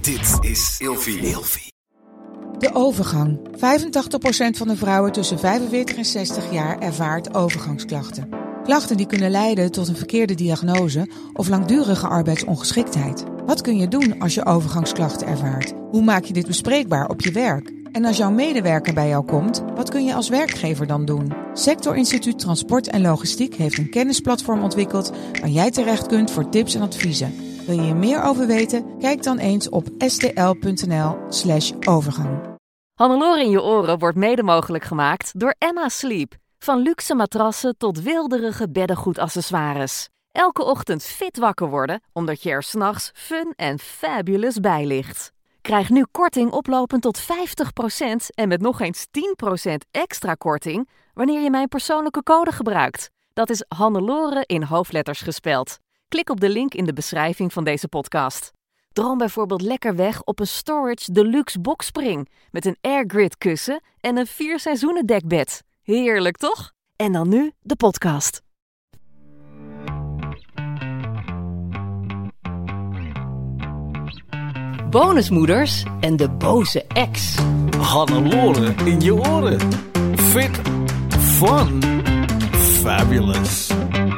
Dit is Ilfie. De overgang. 85% van de vrouwen tussen 45 en 60 jaar ervaart overgangsklachten. Klachten die kunnen leiden tot een verkeerde diagnose of langdurige arbeidsongeschiktheid. Wat kun je doen als je overgangsklachten ervaart? Hoe maak je dit bespreekbaar op je werk? En als jouw medewerker bij jou komt, wat kun je als werkgever dan doen? Sectorinstituut Transport en Logistiek heeft een kennisplatform ontwikkeld waar jij terecht kunt voor tips en adviezen. Wil je hier meer over weten? Kijk dan eens op stl.nl/overgang. Hannelore in je oren wordt mede mogelijk gemaakt door Emma Sleep. Van luxe matrassen tot wilderige beddengoedaccessoires. Elke ochtend fit wakker worden, omdat je er 's nachts fun en fabulous bij ligt. Krijg nu korting oplopend tot 50% en met nog eens 10% extra korting wanneer je mijn persoonlijke code gebruikt. Dat is Hannelore in hoofdletters gespeld. Klik op de link in de beschrijving van deze podcast. Droom bijvoorbeeld lekker weg op een Storage Deluxe boxspring met een airgrid kussen en een 4 seizoenen dekbed. Heerlijk, toch? En dan nu de podcast. Bonusmoeders en de boze ex. Hannelore in je oren. Fit, fun, fabulous.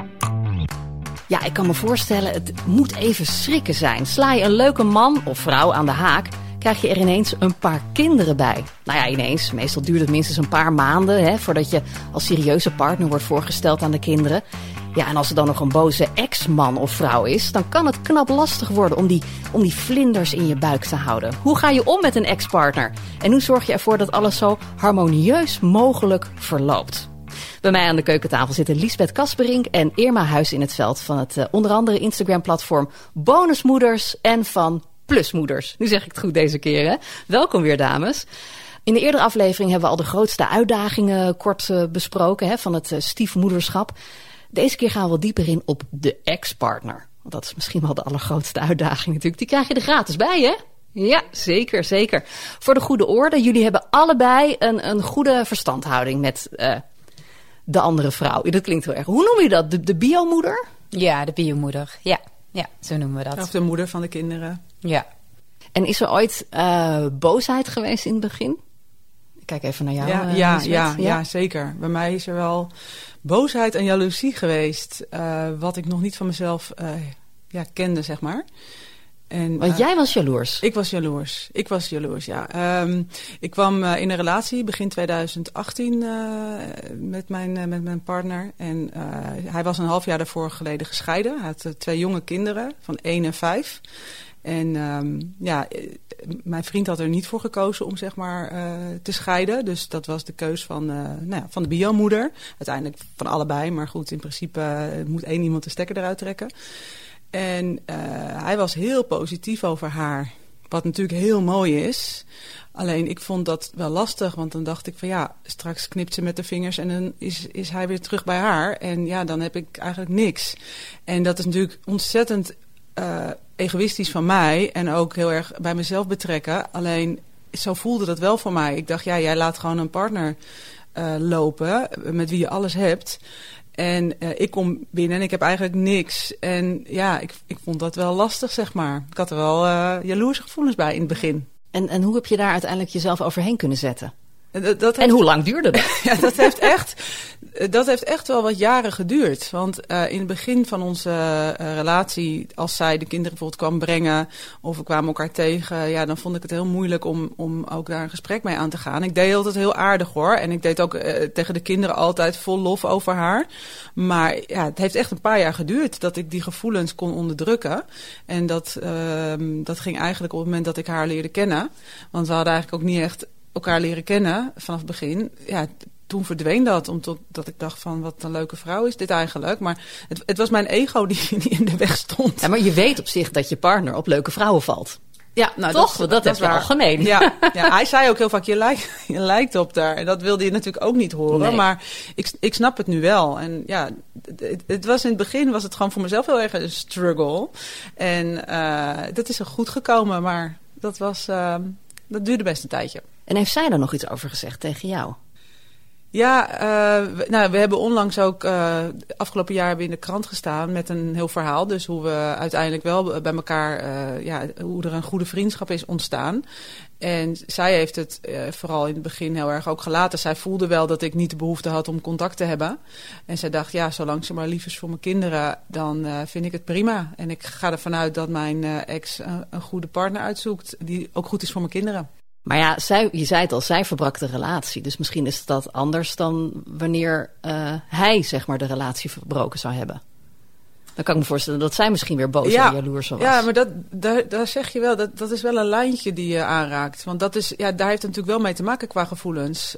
Ja, ik kan me voorstellen, het moet even schrikken zijn. Sla je een leuke man of vrouw aan de haak, krijg je er ineens een paar kinderen bij. Nou ja, ineens. Meestal duurt het minstens een paar maanden, voordat je als serieuze partner wordt voorgesteld aan de kinderen. Ja, en als er dan nog een boze ex-man of vrouw is, dan kan het knap lastig worden om die vlinders in je buik te houden. Hoe ga je om met een ex-partner? En hoe zorg je ervoor dat alles zo harmonieus mogelijk verloopt? Bij mij aan de keukentafel zitten Liesbeth Kasperink en Irma Huis in het Veld van het onder andere Instagram-platform Bonusmoeders en van Plusmoeders. Nu zeg ik het goed deze keer, hè? Welkom weer, dames. In de eerdere aflevering hebben we al de grootste uitdagingen kort besproken van het stiefmoederschap. Deze keer gaan we wat dieper in op de ex-partner. Want dat is misschien wel de allergrootste uitdaging natuurlijk. Die krijg je er gratis bij, hè? Ja, zeker, zeker. Voor de goede orde, jullie hebben allebei een goede verstandhouding met de andere vrouw. Dat klinkt heel erg. Hoe noem je dat? De biomoeder? Ja, de biomoeder. Ja, zo noemen we dat. Of de moeder van de kinderen. Ja. En is er ooit boosheid geweest in het begin? Ik kijk even naar jou. Ja, zeker. Bij mij is er wel boosheid en jaloezie geweest. Wat ik nog niet van mezelf kende, zeg maar. En, want jij was jaloers? Ik was jaloers, ja. Ik kwam in een relatie begin 2018 met mijn partner. En hij was een half jaar daarvoor geleden gescheiden. Hij had 2 jonge kinderen van 1 en 5. En mijn vriend had er niet voor gekozen om zeg maar te scheiden. Dus dat was de keus van de biomoeder. Uiteindelijk van allebei, maar goed, in principe moet 1 iemand de stekker eruit trekken. En hij was heel positief over haar. Wat natuurlijk heel mooi is. Alleen ik vond dat wel lastig. Want dan dacht ik van ja, straks knipt ze met de vingers. En dan is hij weer terug bij haar. En ja, dan heb ik eigenlijk niks. En dat is natuurlijk ontzettend egoïstisch van mij. En ook heel erg bij mezelf betrekken. Alleen zo voelde dat wel voor mij. Ik dacht ja, jij laat gewoon een partner lopen. Met wie je alles hebt. En ik kom binnen en ik heb eigenlijk niks. En ja, ik vond dat wel lastig, zeg maar. Ik had er wel jaloerse gevoelens bij in het begin. En hoe heb je daar uiteindelijk jezelf overheen kunnen zetten? En hoe lang duurde dat? Ja, dat heeft echt wel wat jaren geduurd. Want in het begin van onze relatie, als zij de kinderen bijvoorbeeld kwam brengen of we kwamen elkaar tegen, ja, dan vond ik het heel moeilijk om ook daar een gesprek mee aan te gaan. Ik deed altijd heel aardig hoor. En ik deed ook tegen de kinderen altijd vol lof over haar. Maar ja, het heeft echt een paar jaar geduurd dat ik die gevoelens kon onderdrukken. En dat ging eigenlijk op het moment dat ik haar leerde kennen. Want we hadden eigenlijk ook niet echt elkaar leren kennen vanaf het begin. Ja, toen verdween dat, omdat ik dacht van wat een leuke vrouw is dit eigenlijk. Maar het was mijn ego die in de weg stond. Ja, maar je weet op zich dat je partner op leuke vrouwen valt. Ja, nou, toch? Dat heb je al gemeen. Ja, hij zei ook heel vaak, je lijkt op haar. En dat wilde je natuurlijk ook niet horen. Nee. Maar ik snap het nu wel. En ja, het was in het begin was het gewoon voor mezelf heel erg een struggle. En dat is er goed gekomen. Maar dat duurde best een tijdje. En heeft zij daar nog iets over gezegd tegen jou? Ja, we hebben onlangs ook afgelopen jaar hebben we in de krant gestaan met een heel verhaal. Dus hoe we uiteindelijk wel bij elkaar, hoe er een goede vriendschap is ontstaan. En zij heeft het vooral in het begin heel erg ook gelaten. Zij voelde wel dat ik niet de behoefte had om contact te hebben. En zij dacht, ja, zolang ze maar lief is voor mijn kinderen, dan vind ik het prima. En ik ga ervan uit dat mijn ex een goede partner uitzoekt die ook goed is voor mijn kinderen. Maar ja, je zei het al, zij verbrak de relatie. Dus misschien is dat anders dan wanneer hij, zeg maar, de relatie verbroken zou hebben. Dan kan ik me voorstellen dat zij misschien weer boos en jaloers was. Ja, maar daar zeg je wel, dat is wel een lijntje die je aanraakt. Want daar heeft het natuurlijk wel mee te maken qua gevoelens.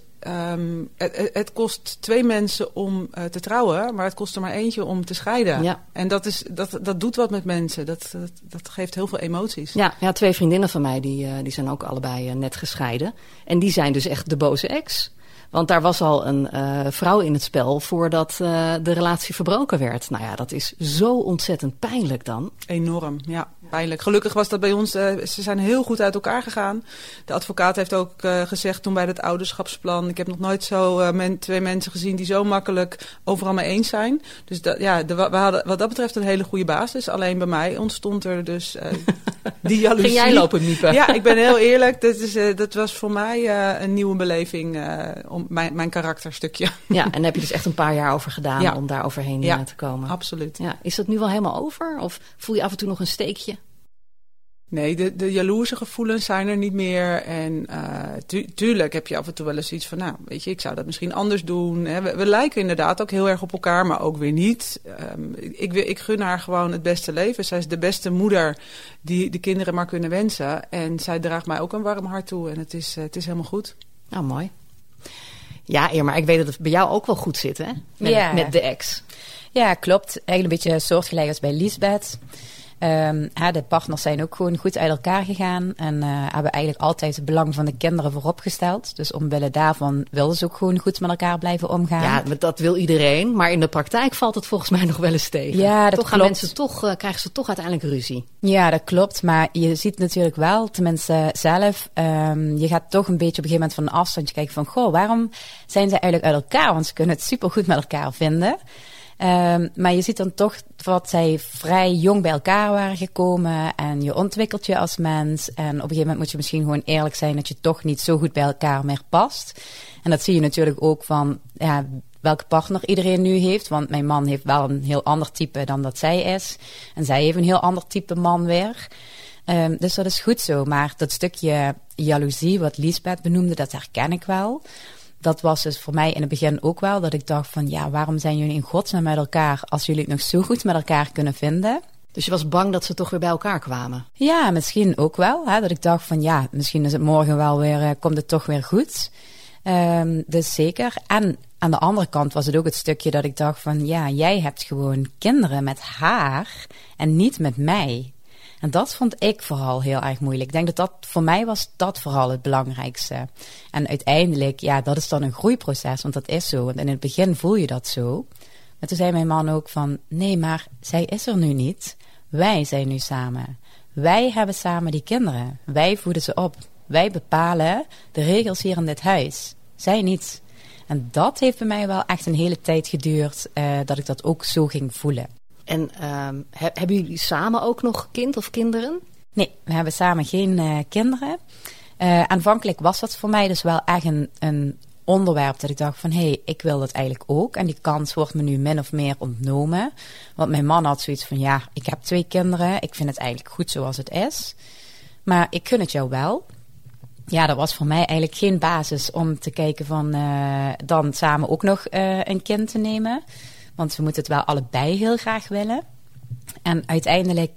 Het kost 2 mensen om te trouwen, maar het kost er maar eentje om te scheiden. Ja. En dat doet wat met mensen. Dat geeft heel veel emoties. Ja, 2 vriendinnen van mij die zijn ook allebei net gescheiden. En die zijn dus echt de boze ex. Want daar was al een vrouw in het spel voordat de relatie verbroken werd. Nou ja, dat is zo ontzettend pijnlijk dan. Enorm, ja. Pijnlijk. Gelukkig was dat bij ons, ze zijn heel goed uit elkaar gegaan. De advocaat heeft ook gezegd toen bij het ouderschapsplan, ik heb nog nooit zo 2 mensen gezien die zo makkelijk overal mee eens zijn. Dus we hadden wat dat betreft een hele goede basis. Alleen bij mij ontstond er dus die jaloezie. Ging jij lopen miepen? Ja, ik ben heel eerlijk. Dat was voor mij een nieuwe beleving om mijn karakterstukje. Ja, en daar heb je dus echt een paar jaar over gedaan om daar overheen te komen. Absoluut. Ja, is dat nu wel helemaal over? Of voel je af en toe nog een steekje? Nee, de jaloerse gevoelens zijn er niet meer. En tuurlijk heb je af en toe wel eens iets van, nou, weet je, ik zou dat misschien anders doen. Hè. We lijken inderdaad ook heel erg op elkaar, maar ook weer niet. Ik gun haar gewoon het beste leven. Zij is de beste moeder die de kinderen maar kunnen wensen. En zij draagt mij ook een warm hart toe. En het is helemaal goed. Nou, mooi. Ja, Irma, ik weet dat het bij jou ook wel goed zit, hè? Met de ex. Ja, klopt. Eigenlijk een beetje soortgelijk als bij Liesbeth. De partners zijn ook gewoon goed uit elkaar gegaan. En hebben eigenlijk altijd het belang van de kinderen voorop gesteld. Dus omwille daarvan wilden ze ook gewoon goed met elkaar blijven omgaan. Ja, dat wil iedereen. Maar in de praktijk valt het volgens mij nog wel eens tegen. Ja, dat toch klopt. Krijgen ze toch uiteindelijk ruzie. Ja, dat klopt. Maar je ziet natuurlijk wel, tenminste zelf, je gaat toch een beetje op een gegeven moment van een afstandje kijken van, goh, waarom zijn ze eigenlijk uit elkaar? Want ze kunnen het supergoed met elkaar vinden. Maar je ziet dan toch dat zij vrij jong bij elkaar waren gekomen. En je ontwikkelt je als mens. En op een gegeven moment moet je misschien gewoon eerlijk zijn dat je toch niet zo goed bij elkaar meer past. En dat zie je natuurlijk ook van welke partner iedereen nu heeft. Want mijn man heeft wel een heel ander type dan dat zij is. En zij heeft een heel ander type man weer. Dus dat is goed zo. Maar dat stukje jaloezie wat Liesbeth benoemde, dat herken ik wel. Dat was dus voor mij in het begin ook wel, dat ik dacht van, ja, waarom zijn jullie in godsnaam met elkaar als jullie het nog zo goed met elkaar kunnen vinden? Dus je was bang dat ze toch weer bij elkaar kwamen? Ja, misschien ook wel. Dat ik dacht van, ja, misschien is het morgen wel weer, komt het toch weer goed. Dus zeker. En aan de andere kant was het ook het stukje dat ik dacht van, ja, jij hebt gewoon kinderen met haar en niet met mij. En dat vond ik vooral heel erg moeilijk. Ik denk dat voor mij was dat vooral het belangrijkste. En uiteindelijk, ja, dat is dan een groeiproces, want dat is zo. Want in het begin voel je dat zo. Maar toen zei mijn man ook van, nee, maar zij is er nu niet. Wij zijn nu samen. Wij hebben samen die kinderen. Wij voeden ze op. Wij bepalen de regels hier in dit huis. Zij niet. En dat heeft bij mij wel echt een hele tijd geduurd, dat ik dat ook zo ging voelen. En hebben jullie samen ook nog kind of kinderen? Nee, we hebben samen geen kinderen. Aanvankelijk was dat voor mij dus wel echt een onderwerp dat ik dacht van, hé, ik wil dat eigenlijk ook. En die kans wordt me nu min of meer ontnomen. Want mijn man had zoiets van, ja, ik heb 2 kinderen. Ik vind het eigenlijk goed zoals het is. Maar ik gun het jou wel. Ja, dat was voor mij eigenlijk geen basis om te kijken van dan samen ook nog een kind te nemen. Want we moeten het wel allebei heel graag willen. En uiteindelijk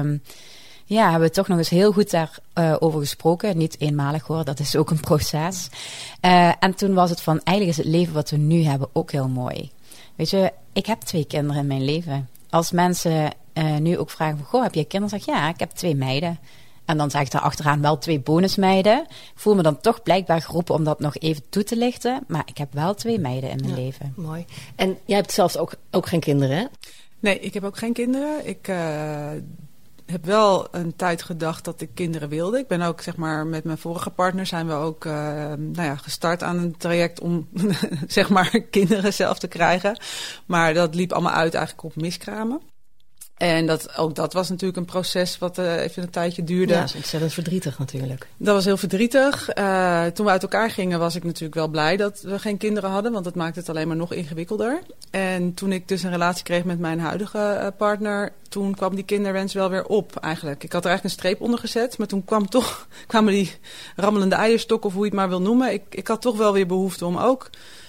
hebben we toch nog eens heel goed daarover gesproken. Niet eenmalig hoor, dat is ook een proces. En toen was het van, eigenlijk is het leven wat we nu hebben ook heel mooi. Weet je, ik heb 2 kinderen in mijn leven. Als mensen nu ook vragen van, goh, heb je kinderen? Zeg ik, ja, ik heb 2 meiden. En dan zeg ik daar achteraan wel 2 bonusmeiden. Ik voel me dan toch blijkbaar geroepen om dat nog even toe te lichten. Maar ik heb wel 2 meiden in mijn leven. Mooi. En jij hebt zelfs ook geen kinderen, hè? Nee, ik heb ook geen kinderen. Ik heb wel een tijd gedacht dat ik kinderen wilde. Ik ben ook, zeg maar, met mijn vorige partner zijn we ook gestart aan een traject om zeg maar kinderen zelf te krijgen. Maar dat liep allemaal uit eigenlijk op miskramen. En dat was natuurlijk een proces wat even een tijdje duurde. Ja, dat is ontzettend verdrietig natuurlijk. Dat was heel verdrietig. Toen we uit elkaar gingen was ik natuurlijk wel blij dat we geen kinderen hadden. Want dat maakte het alleen maar nog ingewikkelder. En toen ik dus een relatie kreeg met mijn huidige partner, toen kwam die kinderwens wel weer op eigenlijk. Ik had er eigenlijk een streep onder gezet. Maar toen kwamen die rammelende eierstokken, of hoe je het maar wil noemen. Ik had toch wel weer behoefte om ook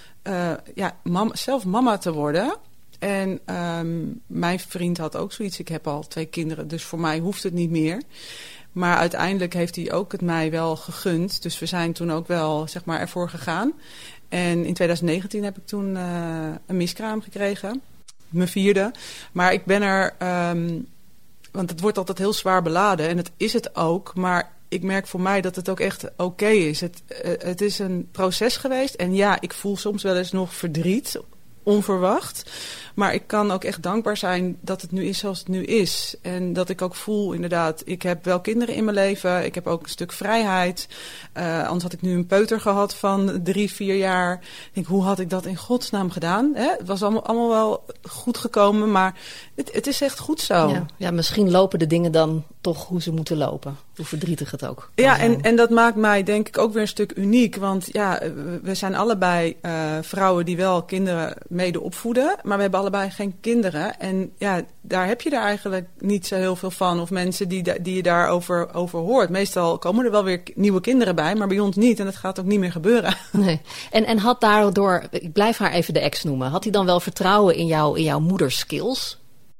zelf mama te worden. En mijn vriend had ook zoiets. Ik heb al 2 kinderen, dus voor mij hoeft het niet meer. Maar uiteindelijk heeft hij ook het mij wel gegund. Dus we zijn toen ook wel, zeg maar, ervoor gegaan. En in 2019 heb ik toen een miskraam gekregen. Mijn 4e. Maar ik ben er... want het wordt altijd heel zwaar beladen. En dat is het ook. Maar ik merk voor mij dat het ook echt oké is. Het is een proces geweest. En ja, ik voel soms wel eens nog verdriet. Onverwacht. Maar ik kan ook echt dankbaar zijn dat het nu is zoals het nu is. En dat ik ook voel, inderdaad, ik heb wel kinderen in mijn leven. Ik heb ook een stuk vrijheid. Anders had ik nu een peuter gehad van 3-4 jaar. Ik denk, hoe had ik dat in godsnaam gedaan? Hè? Het was allemaal wel goed gekomen, maar het is echt goed zo. Ja, misschien lopen de dingen dan toch hoe ze moeten lopen. Hoe verdrietig het ook. Ja, en dat maakt mij denk ik ook weer een stuk uniek. Want ja, we zijn allebei vrouwen die wel kinderen mede opvoeden. Maar we hebben allebei geen kinderen. En ja, daar heb je er eigenlijk niet zo heel veel van. Of mensen die je daarover hoort. Meestal komen er wel weer nieuwe kinderen bij. Maar bij ons niet. En dat gaat ook niet meer gebeuren. Nee. En had daardoor, ik blijf haar even de ex noemen. Had hij dan wel vertrouwen in jouw moederskills?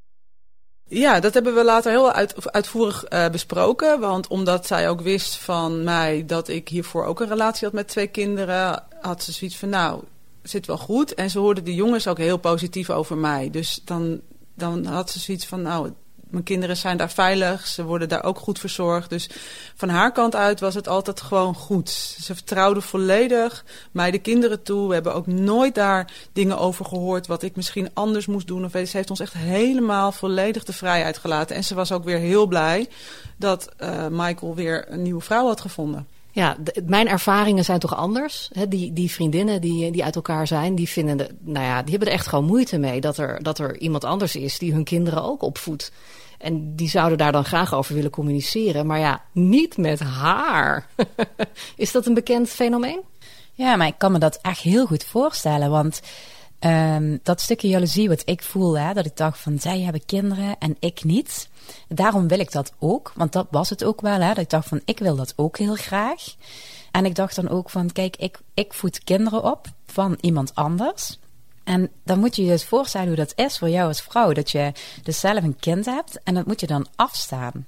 Ja, dat hebben we later heel uitvoerig besproken. Want omdat zij ook wist van mij dat ik hiervoor ook een relatie had met 2 kinderen, had ze zoiets van, nou, zit wel goed. En ze hoorde de jongens ook heel positief over mij. Dus dan had ze zoiets van, nou, mijn kinderen zijn daar veilig. Ze worden daar ook goed verzorgd. Dus van haar kant uit was het altijd gewoon goed. Ze vertrouwde volledig mij de kinderen toe. We hebben ook nooit daar dingen over gehoord wat ik misschien anders moest doen. Ze heeft ons echt helemaal volledig de vrijheid gelaten. En ze was ook weer heel blij dat Michael weer een nieuwe vrouw had gevonden. Ja, mijn ervaringen zijn toch anders. Hè? Die vriendinnen die uit elkaar zijn, die vinden die hebben er echt gewoon moeite mee dat er iemand anders is die hun kinderen ook opvoedt. En die zouden daar dan graag over willen communiceren. Maar ja, niet met haar. Is dat een bekend fenomeen? Ja, maar ik kan me dat echt heel goed voorstellen. Want dat stukje jaloezie wat ik voel, hè, dat ik dacht van, zij hebben kinderen en ik niet. Daarom wil ik dat ook. Want dat was het ook wel, hè, dat ik dacht van, ik wil dat ook heel graag. En ik dacht dan ook van, kijk, ik voed kinderen op van iemand anders. En dan moet je je dus voorstellen hoe dat is voor jou als vrouw. Dat je dus zelf een kind hebt en dat moet je dan afstaan.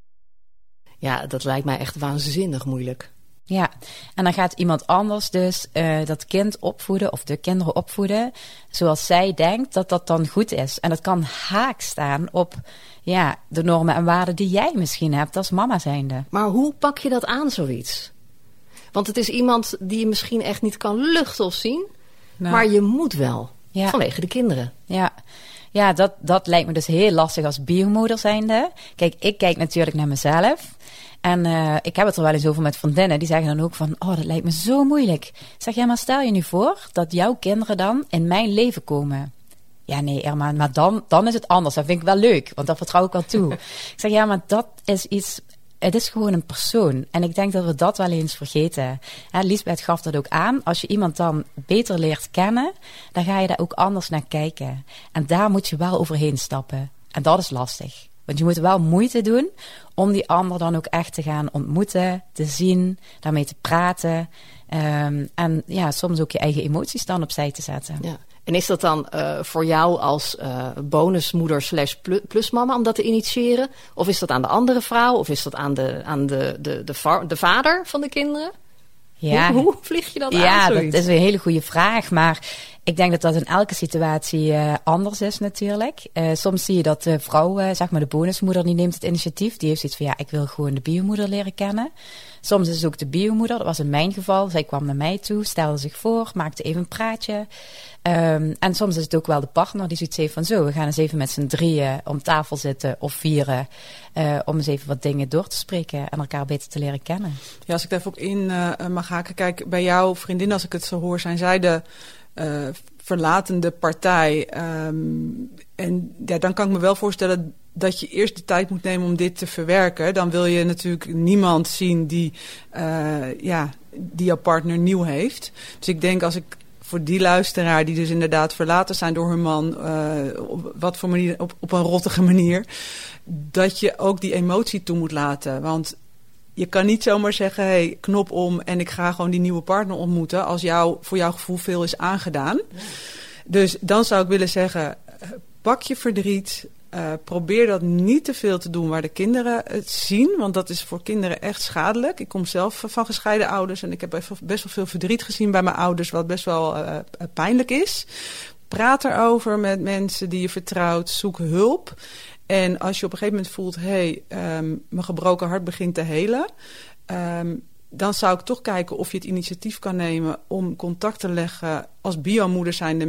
Ja, dat lijkt mij echt waanzinnig moeilijk. Ja, en dan gaat iemand anders dus dat kind opvoeden of de kinderen opvoeden zoals zij denkt dat dat dan goed is. En dat kan haak staan op de normen en waarden die jij misschien hebt als mama zijnde. Maar hoe pak je dat aan, zoiets? Want het is iemand die je misschien echt niet kan luchten of zien, maar je moet wel, vanwege de kinderen. Ja, dat lijkt me dus heel lastig als biomoeder zijnde. Kijk, ik kijk natuurlijk naar mezelf. En ik heb het er wel eens over met vriendinnen. Die zeggen dan ook van, dat lijkt me zo moeilijk. Ik zeg, ja, maar stel je nu voor dat jouw kinderen dan in mijn leven komen. Ja, nee, Irma, maar dan is het anders. Dat vind ik wel leuk, want dat vertrouw ik wel toe. Ik zeg, ja, maar dat is iets. Het is gewoon een persoon. En ik denk dat we dat wel eens vergeten. Liesbeth gaf dat ook aan. Als je iemand dan beter leert kennen, dan ga je daar ook anders naar kijken. En daar moet je wel overheen stappen. En dat is lastig. Want je moet wel moeite doen om die ander dan ook echt te gaan ontmoeten, te zien, daarmee te praten. En soms ook je eigen emoties dan opzij te zetten. Ja. En is dat dan voor jou als bonusmoeder / plusmama om dat te initiëren? Of is dat aan de andere vrouw? Of is dat aan de vader van de kinderen? Ja. Hoe vlieg je dat aan? Ja, dat is een hele goede vraag. Maar Ik denk dat dat in elke situatie anders is natuurlijk. Soms zie je dat de vrouw, zeg maar de bonusmoeder, die neemt het initiatief. Die heeft zoiets van, ik wil gewoon de biomoeder leren kennen. Soms is het ook de biomoeder, dat was in mijn geval. Zij kwam naar mij toe, stelde zich voor, maakte even een praatje. En soms is het ook wel de partner die zoiets heeft van zo, we gaan eens even met z'n 3 om tafel zitten of 4. Om eens even wat dingen door te spreken en elkaar beter te leren kennen. Ja, als ik daar even op in mag haken. Kijk, bij jouw vriendin, als ik het zo hoor, zijn zij de verlatende partij. En dan kan ik me wel voorstellen dat je eerst de tijd moet nemen om dit te verwerken. Dan wil je natuurlijk niemand zien die jouw partner nieuw heeft. Dus ik denk als ik voor die luisteraar die dus inderdaad verlaten zijn door hun man, op wat voor manier, op een rottige manier, dat je ook die emotie toe moet laten. Want je kan niet zomaar zeggen, hey, knop om en ik ga gewoon die nieuwe partner ontmoeten als voor jouw gevoel veel is aangedaan. Ja. Dus dan zou ik willen zeggen, pak je verdriet. Probeer dat niet te veel te doen waar de kinderen het zien. Want dat is voor kinderen echt schadelijk. Ik kom zelf van gescheiden ouders. En ik heb best wel veel verdriet gezien bij mijn ouders. Wat best wel pijnlijk is. Praat erover met mensen die je vertrouwt. Zoek hulp. En als je op een gegeven moment voelt, mijn gebroken hart begint te helen. Dan zou ik toch kijken of je het initiatief kan nemen om contact te leggen als biomoeder zijnde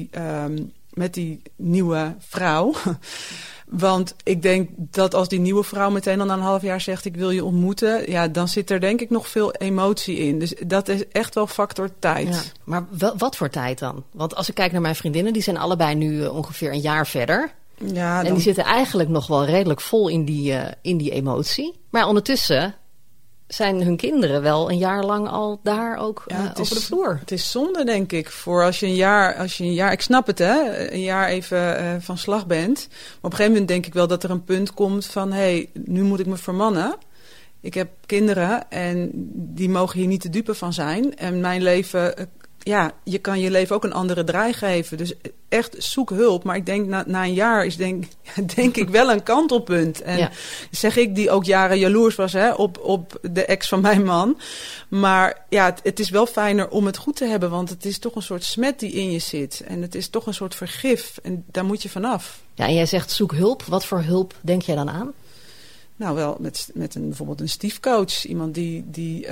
met die nieuwe vrouw. Want ik denk dat als die nieuwe vrouw meteen dan na een half jaar zegt, ik wil je ontmoeten, ja, dan zit er denk ik nog veel emotie in. Dus dat is echt wel factor tijd. Ja, maar wat voor tijd dan? Want als ik kijk naar mijn vriendinnen, die zijn allebei nu ongeveer een jaar verder. Ja, en die zitten eigenlijk nog wel redelijk vol in die emotie. Maar ondertussen zijn hun kinderen wel een jaar lang al daar ook over de vloer. Het is zonde, denk ik, voor als je een jaar, ik snap het, hè, een jaar even van slag bent. Maar op een gegeven moment denk ik wel dat er een punt komt van, nu moet ik me vermannen. Ik heb kinderen en die mogen hier niet de dupe van zijn. En mijn leven, je kan je leven ook een andere draai geven. Dus echt zoek hulp. Maar ik denk na een jaar is denk ik wel een kantelpunt. En zeg ik die ook jaren jaloers was op de ex van mijn man. Maar ja, het is wel fijner om het goed te hebben. Want het is toch een soort smet die in je zit. En het is toch een soort vergif. En daar moet je vanaf. Ja, en jij zegt zoek hulp. Wat voor hulp denk jij dan aan? Nou, wel met bijvoorbeeld een stiefcoach. Iemand die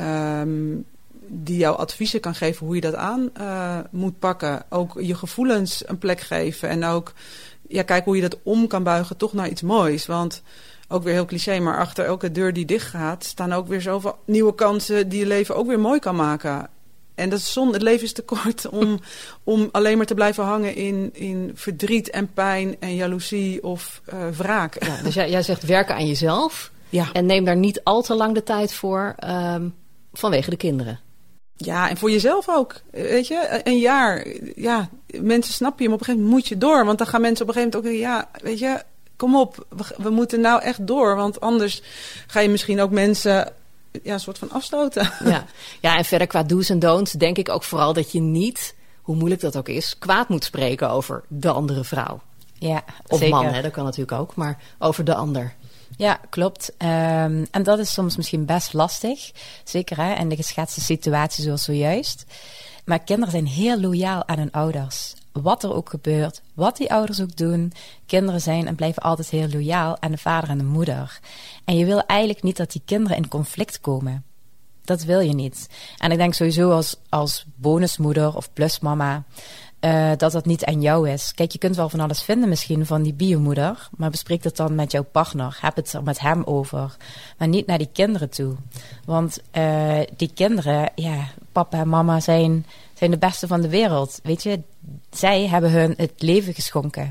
jouw adviezen kan geven hoe je dat aan moet pakken. Ook je gevoelens een plek geven. En ook kijken hoe je dat om kan buigen toch naar iets moois. Want ook weer heel cliché, maar achter elke deur die dicht gaat staan ook weer zoveel nieuwe kansen die je leven ook weer mooi kan maken. En dat is zonde. Het leven is te kort om alleen maar te blijven hangen in verdriet en pijn en jaloezie of wraak. Ja, dus jij zegt werken aan jezelf. Ja. En neem daar niet al te lang de tijd voor vanwege de kinderen. Ja, en voor jezelf ook. Weet je, een jaar. Ja, mensen snappen je, maar op een gegeven moment moet je door. Want dan gaan mensen op een gegeven moment ook weet je, kom op. We moeten nou echt door. Want anders ga je misschien ook mensen een soort van afstoten. Ja, en verder qua do's en don'ts denk ik ook vooral dat je niet, hoe moeilijk dat ook is, kwaad moet spreken over de andere vrouw. Ja, of zeker. man, dat kan natuurlijk ook, maar over de ander. Ja, klopt. En dat is soms misschien best lastig. Zeker in de geschetste situatie zoals zojuist. Maar kinderen zijn heel loyaal aan hun ouders. Wat er ook gebeurt, wat die ouders ook doen. Kinderen zijn en blijven altijd heel loyaal aan de vader en de moeder. En je wil eigenlijk niet dat die kinderen in conflict komen. Dat wil je niet. En ik denk sowieso als bonusmoeder of plusmama dat niet aan jou is. Kijk, je kunt wel van alles vinden misschien van die biomoeder, maar bespreek het dan met jouw partner. Heb het er met hem over. Maar niet naar die kinderen toe. Want die kinderen, papa en mama zijn de beste van de wereld. Weet je, zij hebben hun het leven geschonken.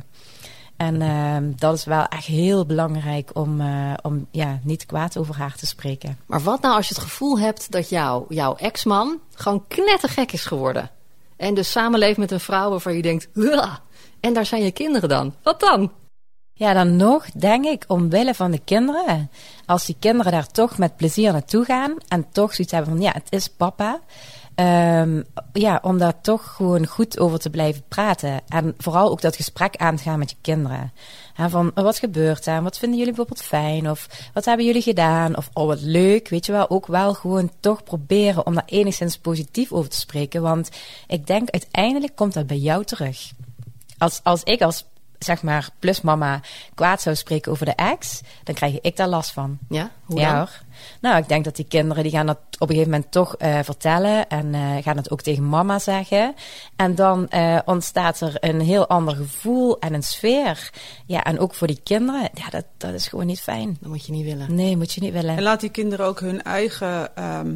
En dat is wel echt heel belangrijk om niet kwaad over haar te spreken. Maar wat nou als je het gevoel hebt dat jouw ex-man gewoon knettergek is geworden? En dus samenleeft met een vrouw waarvan je denkt, Uah! En daar zijn je kinderen dan. Wat dan? Ja, dan nog denk ik omwille van de kinderen. Als die kinderen daar toch met plezier naartoe gaan en toch zoiets hebben van, het is papa. Om daar toch gewoon goed over te blijven praten. En vooral ook dat gesprek aan te gaan met je kinderen. Van, wat gebeurt er? Wat vinden jullie bijvoorbeeld fijn? Of wat hebben jullie gedaan? Of, wat leuk. Weet je wel, ook wel gewoon toch proberen om daar enigszins positief over te spreken. Want ik denk, uiteindelijk komt dat bij jou terug. Als ik zeg maar, plusmama kwaad zou spreken over de ex, dan krijg ik daar last van. Ja? Hoe dan? Hoor. Nou, ik denk dat die kinderen, die gaan dat op een gegeven moment toch vertellen en gaan het ook tegen mama zeggen. En dan ontstaat er een heel ander gevoel en een sfeer. Ja, en ook voor die kinderen, ja, dat is gewoon niet fijn. Dat moet je niet willen. Nee, moet je niet willen. En laat die kinderen ook hun eigen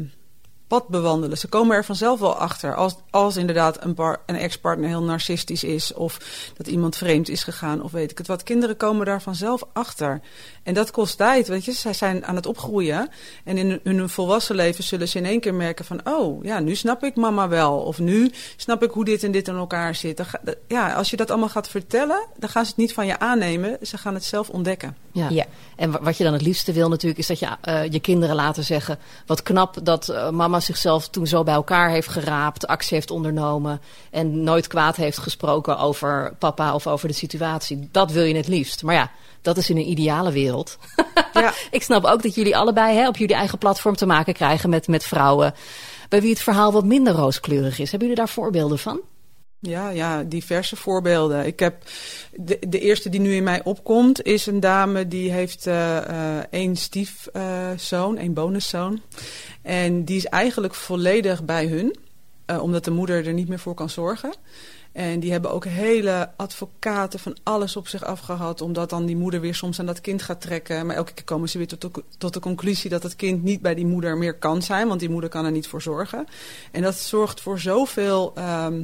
pad bewandelen. Ze komen er vanzelf wel achter. Als inderdaad een ex-partner heel narcistisch is, of dat iemand vreemd is gegaan, of weet ik het wat. Kinderen komen daar vanzelf achter. En dat kost tijd, weet je. Zij zijn aan het opgroeien. En in hun volwassen leven zullen ze in één keer merken van, oh, ja, nu snap ik mama wel. Of nu snap ik hoe dit en dit in elkaar zit. Ja, als je dat allemaal gaat vertellen, dan gaan ze het niet van je aannemen. Ze gaan het zelf ontdekken. Ja. En wat je dan het liefste wil natuurlijk, is dat je je kinderen laten zeggen, wat knap dat mama zichzelf toen zo bij elkaar heeft geraapt, actie heeft ondernomen en nooit kwaad heeft gesproken over papa of over de situatie. Dat wil je het liefst. Maar ja, dat is in een ideale wereld. Ja. Ik snap ook dat jullie allebei op jullie eigen platform te maken krijgen met vrouwen bij wie het verhaal wat minder rooskleurig is. Hebben jullie daar voorbeelden van? Ja, diverse voorbeelden. Ik heb de eerste die nu in mij opkomt is een dame die heeft één stiefzoon, één bonuszoon. En die is eigenlijk volledig bij hun, omdat de moeder er niet meer voor kan zorgen. En die hebben ook hele advocaten van alles op zich afgehad, omdat dan die moeder weer soms aan dat kind gaat trekken. Maar elke keer komen ze weer tot de conclusie dat het kind niet bij die moeder meer kan zijn, want die moeder kan er niet voor zorgen. En dat zorgt voor zoveel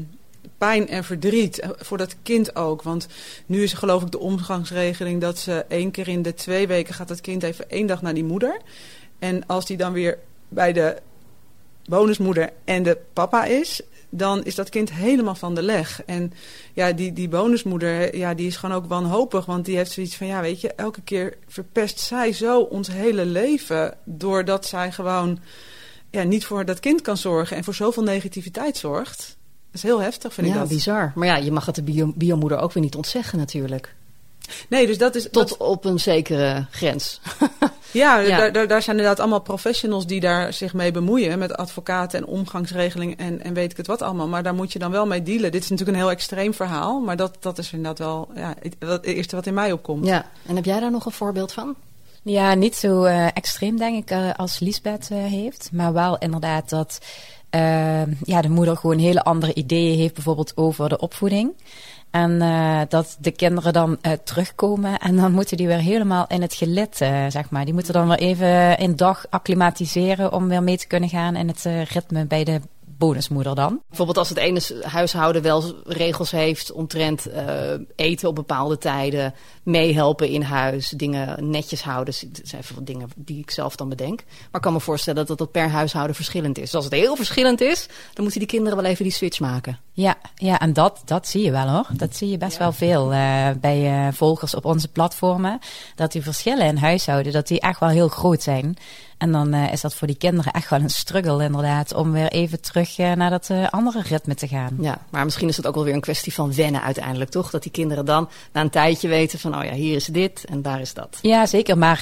pijn en verdriet voor dat kind ook. Want nu is geloof ik de omgangsregeling dat ze 1 keer in de 2 weken gaat het kind even 1 dag naar die moeder. En als die dan weer bij de bonusmoeder en de papa is, dan is dat kind helemaal van de leg. En ja, die bonusmoeder, ja, die is gewoon ook wanhopig, want die heeft zoiets van, ja, weet je, elke keer verpest zij zo ons hele leven, doordat zij gewoon niet voor dat kind kan zorgen en voor zoveel negativiteit zorgt. Dat is heel heftig, vind ik dat. Ja, bizar. Maar ja, je mag het de biomoeder ook weer niet ontzeggen natuurlijk. Nee, dus dat is... Tot op een zekere grens. Ja. Daar zijn inderdaad allemaal professionals die daar zich mee bemoeien. Met advocaten en omgangsregeling en weet ik het wat allemaal. Maar daar moet je dan wel mee dealen. Dit is natuurlijk een heel extreem verhaal. Maar dat is inderdaad wel het eerste wat in mij opkomt. Ja, en heb jij daar nog een voorbeeld van? Ja, niet zo extreem denk ik als Liesbeth heeft. Maar wel inderdaad dat de moeder gewoon hele andere ideeën heeft. Bijvoorbeeld over de opvoeding. En dat de kinderen dan terugkomen en dan moeten die weer helemaal in het gelid, zeg maar. Die moeten dan weer even een dag acclimatiseren om weer mee te kunnen gaan in het ritme bij de bonusmoeder dan. Bijvoorbeeld als het ene huishouden wel regels heeft omtrent eten op bepaalde tijden, meehelpen in huis, dingen netjes houden. Dat zijn even wat dingen die ik zelf dan bedenk. Maar ik kan me voorstellen dat dat per huishouden verschillend is. Dus als het heel verschillend is, dan moeten die kinderen wel even die switch maken. Ja, en dat zie je wel hoor. Dat zie je best wel veel bij volgers op onze platformen. Dat die verschillen in huishouden, dat die echt wel heel groot zijn. En dan is dat voor die kinderen echt wel een struggle inderdaad, om weer even terug naar dat andere ritme te gaan. Ja, maar misschien is het ook wel weer een kwestie van wennen uiteindelijk, toch? Dat die kinderen dan na een tijdje weten van, oh ja, hier is dit en daar is dat. Ja, zeker. Maar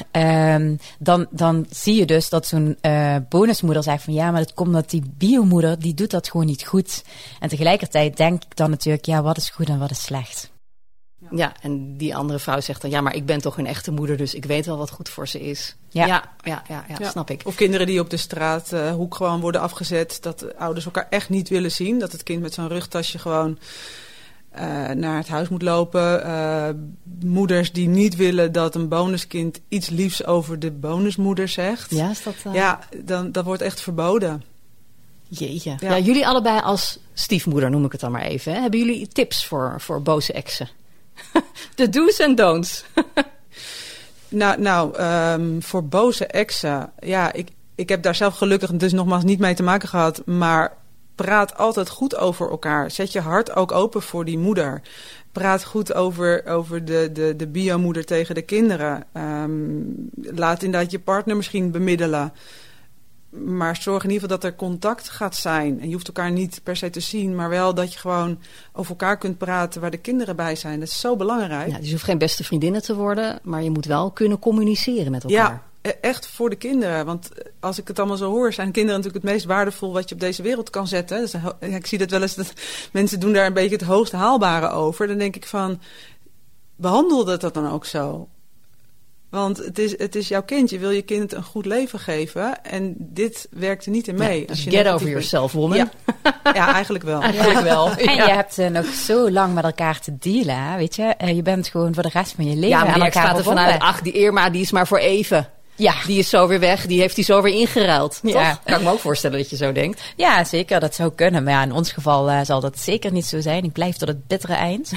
dan zie je dus dat zo'n bonusmoeder zegt van, ja, maar dat komt dat die biomoeder, die doet dat gewoon niet goed. En tegelijkertijd denk ik dan natuurlijk, ja, wat is goed en wat is slecht? Ja, en die andere vrouw zegt dan, ja, maar ik ben toch een echte moeder, dus ik weet wel wat goed voor ze is. Ja, snap ik. Of kinderen die op de straathoek gewoon worden afgezet, dat ouders elkaar echt niet willen zien. Dat het kind met zo'n rugtasje gewoon naar het huis moet lopen. Moeders die niet willen dat een bonuskind iets liefs over de bonusmoeder zegt. Ja, is dat... Ja, dat wordt echt verboden. Jeetje. Ja, jullie allebei als stiefmoeder, noem ik het dan maar even. Hè? Hebben jullie tips voor boze exen? De do's en don'ts. Voor boze exen. Ja, ik heb daar zelf gelukkig dus nogmaals niet mee te maken gehad. Maar praat altijd goed over elkaar. Zet je hart ook open voor die moeder. Praat goed over de biomoeder tegen de kinderen. Laat inderdaad je partner misschien bemiddelen. Maar zorg in ieder geval dat er contact gaat zijn. En je hoeft elkaar niet per se te zien, maar wel dat je gewoon over elkaar kunt praten waar de kinderen bij zijn. Dat is zo belangrijk. Ja, dus je hoeft geen beste vriendinnen te worden, maar je moet wel kunnen communiceren met elkaar. Ja, echt voor de kinderen. Want als ik het allemaal zo hoor, zijn kinderen natuurlijk het meest waardevol wat je op deze wereld kan zetten. Dus ik zie dat wel eens, dat mensen doen daar een beetje het hoogst haalbare over. Dan denk ik van, behandel dat dan ook zo. Want het is jouw kind. Je wil je kind een goed leven geven. En dit werkt er niet in mee. Ja, dus get over yourself, woman. Ja, eigenlijk wel. Eigenlijk wel. Ja. En je hebt nog zo lang met elkaar te dealen, weet je. Je bent gewoon voor de rest van je leven Ja, maar aan ik elkaar gaat er vanuit, die Irma, die is maar voor even. Ja. Die is zo weer weg, die heeft hij zo weer ingeruild. Ja. Toch? Kan ik me ook voorstellen dat je zo denkt. Ja, zeker. Dat zou kunnen. Maar ja, in ons geval zal dat zeker niet zo zijn. Ik blijf tot het bittere eind.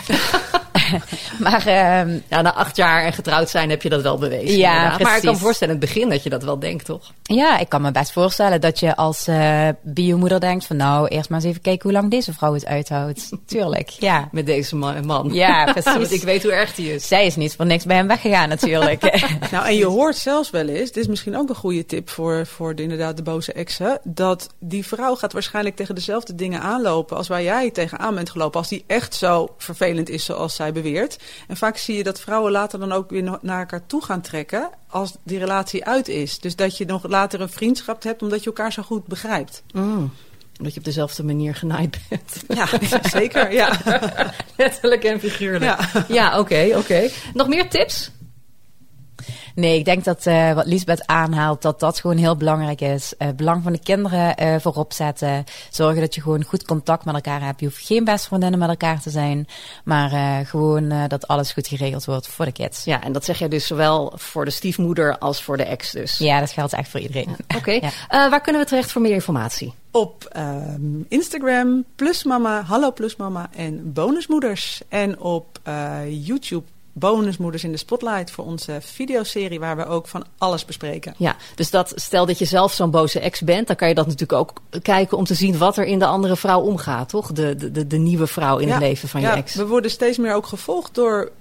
Maar na 8 jaar en getrouwd zijn heb je dat wel bewezen. Ja, inderdaad. Maar ik kan me precies. voorstellen in het begin dat je dat wel denkt, toch? ja, ik kan me best voorstellen dat je als biomoeder denkt van nou, eerst maar eens even kijken hoe lang deze vrouw het uithoudt. Tuurlijk, ja. Met deze man. Ja, precies. Want ik weet hoe erg die is. Zij is niet voor niks bij hem weggegaan natuurlijk. Nou, en je hoort zelfs wel eens, dit is misschien ook een goede tip voor inderdaad de boze exen, dat die vrouw gaat waarschijnlijk tegen dezelfde dingen aanlopen als waar jij tegenaan bent gelopen, als die echt zo vervelend is zoals zij beweert. En vaak zie je dat vrouwen later dan ook weer naar elkaar toe gaan trekken als die relatie uit is. Dus dat je nog later een vriendschap hebt omdat je elkaar zo goed begrijpt. Omdat je op dezelfde manier genaaid bent. Ja, zeker. Ja. Letterlijk en figuurlijk. Ja, oké. Nog meer tips? Nee, ik denk dat wat Liesbeth aanhaalt, dat gewoon heel belangrijk is. Belang van de kinderen voorop zetten. Zorgen dat je gewoon goed contact met elkaar hebt. Je hoeft geen beste vriendinnen met elkaar te zijn. Maar gewoon dat alles goed geregeld wordt voor de kids. Ja, en dat zeg jij dus zowel voor de stiefmoeder als voor de ex dus. Ja, dat geldt echt voor iedereen. Ja, oké. Ja. Waar kunnen we terecht voor meer informatie? Op Instagram, Plusmama, Hallo Plusmama en Bonusmoeders. En op YouTube, Bonusmoeders in de Spotlight, voor onze videoserie waar we ook van alles bespreken. Ja, dus stel dat je zelf zo'n boze ex bent, dan kan je dat natuurlijk ook kijken om te zien wat er in de andere vrouw omgaat, toch? De nieuwe vrouw in het leven van je ex. We worden steeds meer ook gevolgd door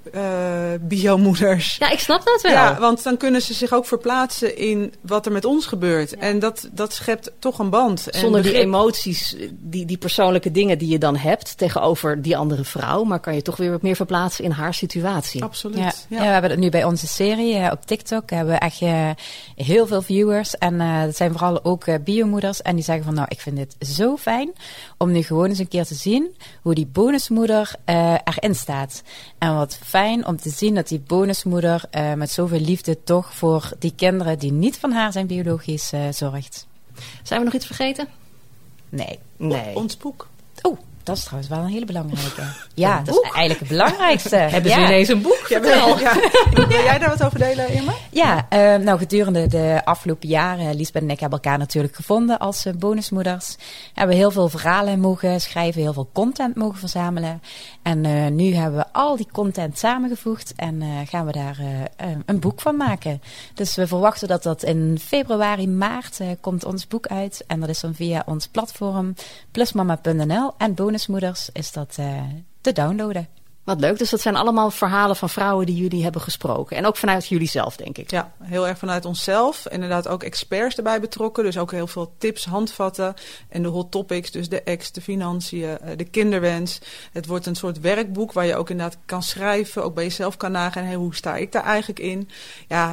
biomoeders. Ja, ik snap dat wel. Ja, want dan kunnen ze zich ook verplaatsen in wat er met ons gebeurt. Ja. En dat schept toch een band. Zonder die emoties, die persoonlijke dingen die je dan hebt tegenover die andere vrouw, maar kan je toch weer wat meer verplaatsen in haar situatie. Absoluut. Ja, we hebben het nu bij onze serie op TikTok. Hebben we echt heel veel viewers. En dat zijn vooral ook biomoeders. En die zeggen van nou, ik vind dit zo fijn om nu gewoon eens een keer te zien hoe die bonusmoeder erin staat. En wat fijn om te zien dat die bonusmoeder met zoveel liefde toch voor die kinderen die niet van haar zijn biologisch zorgt. Zijn we nog iets vergeten? Nee. Ons boek. Oh. Dat is trouwens wel een hele belangrijke. Ja, dat is eigenlijk het belangrijkste. Hebben ze ineens een boek? Ja, wil jij daar wat over delen, Irma? Ja, nou gedurende de afgelopen jaren, Liesbeth en ik hebben elkaar natuurlijk gevonden als bonusmoeders. Hebben heel veel verhalen mogen schrijven, heel veel content mogen verzamelen. En nu hebben we al die content samengevoegd en gaan we daar een boek van maken. Dus we verwachten dat in februari, maart komt ons boek uit. En dat is dan via ons platform plusmama.nl en bonusmoeders is dat te downloaden. Wat leuk. Dus dat zijn allemaal verhalen van vrouwen die jullie hebben gesproken. En ook vanuit jullie zelf, denk ik. Ja, heel erg vanuit onszelf. Inderdaad ook experts erbij betrokken. Dus ook heel veel tips, handvatten. En de hot topics, dus de ex, de financiën, de kinderwens. Het wordt een soort werkboek waar je ook inderdaad kan schrijven. Ook bij jezelf kan nagaan, hey, hoe sta ik daar eigenlijk in? Ja,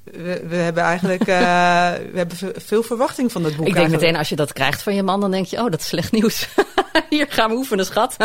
we hebben eigenlijk we hebben veel verwachting van dat boek. Ik denk meteen, als je dat krijgt van je man, dan denk je, oh, dat is slecht nieuws. Hier gaan we oefenen, schat.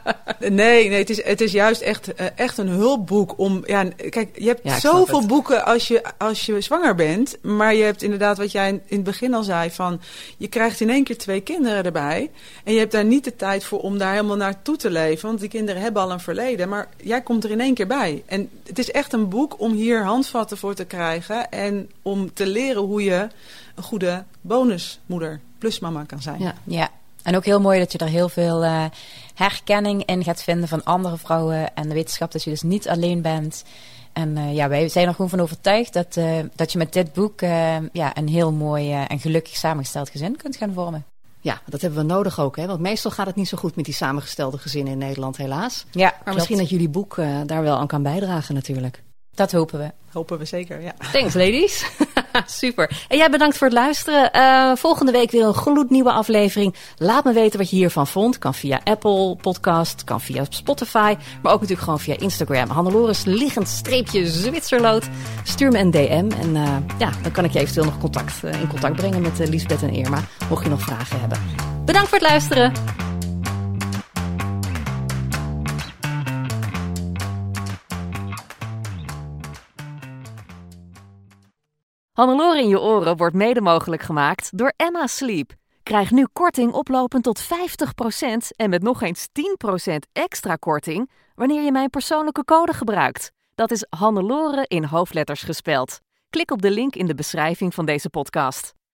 Nee, het is juist echt een hulpboek om. Ja, kijk, je hebt zoveel boeken als je zwanger bent, maar je hebt inderdaad wat jij in het begin al zei van, je krijgt in één keer 2 kinderen erbij en je hebt daar niet de tijd voor om daar helemaal naartoe te leven, want die kinderen hebben al een verleden, maar jij komt er in één keer bij. En het is echt een boek om hier handvatten voor te krijgen en om te leren hoe je een goede bonusmoeder, plusmama kan zijn. Ja. En ook heel mooi dat je er heel veel herkenning in gaat vinden van andere vrouwen. En de wetenschap dat je dus niet alleen bent. En wij zijn er gewoon van overtuigd dat je met dit boek een heel mooi en gelukkig samengesteld gezin kunt gaan vormen. Ja, dat hebben we nodig ook. Hè? Want meestal gaat het niet zo goed met die samengestelde gezinnen in Nederland, helaas. Ja, maar klopt. Misschien dat jullie boek daar wel aan kan bijdragen natuurlijk. Dat hopen we. Hopen we zeker, ja. Thanks, ladies. Super. En jij bedankt voor het luisteren. Volgende week weer een gloednieuwe aflevering. Laat me weten wat je hiervan vond. Kan via Apple Podcast, kan via Spotify, maar ook natuurlijk gewoon via Instagram. Hannelores _Zwitserloot. Stuur me een DM en dan kan ik je eventueel nog in contact brengen met Liesbeth en Irma, mocht je nog vragen hebben. Bedankt voor het luisteren. Hannelore in je oren wordt mede mogelijk gemaakt door Emma Sleep. Krijg nu korting oplopend tot 50% en met nog eens 10% extra korting wanneer je mijn persoonlijke code gebruikt. Dat is Hannelore in hoofdletters gespeld. Klik op de link in de beschrijving van deze podcast.